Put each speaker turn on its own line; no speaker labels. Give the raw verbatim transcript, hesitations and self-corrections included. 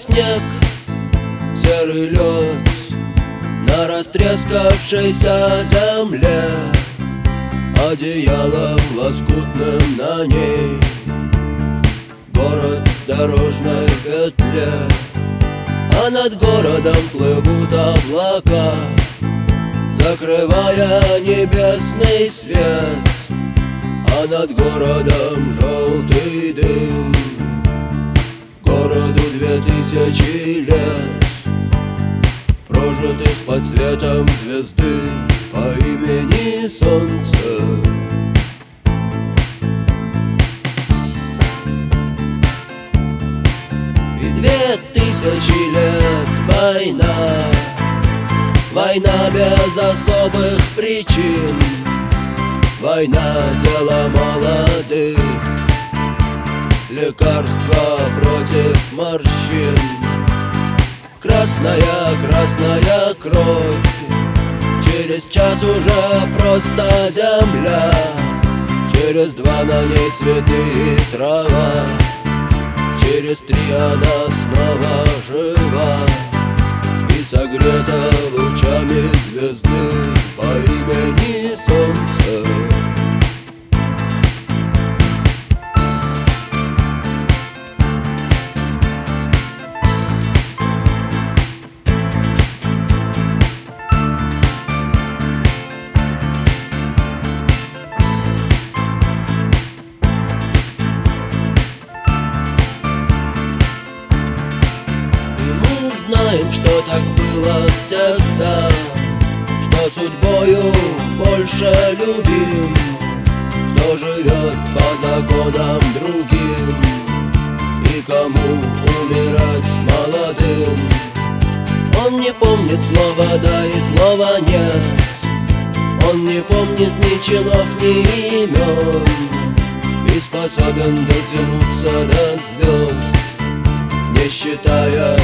снег, серый лед на растрескавшейся земле, одеялом лоскутным на ней город в дорожной петле. А над городом плывут облака, закрывая небесный свет. А над городом желтый дым, городу две тысячи лет, прожитых под светом звезды по имени Солнце. И две тысячи лет война, война без особых причин, война — дело молодых, лекарство против морщин. Красная, красная кровь, через час уже просто земля, через два на ней цветы и трава, через три она снова жива и согрета лучами звезды по имени Солнце. Знаем, что так было всегда, что судьбою больше любим, кто живет по законам другим и кому умирать молодым. Он не помнит слова «да» и слова «нет», он не помнит ни чинов, ни имен, и способен дотянуться до звезд, не считая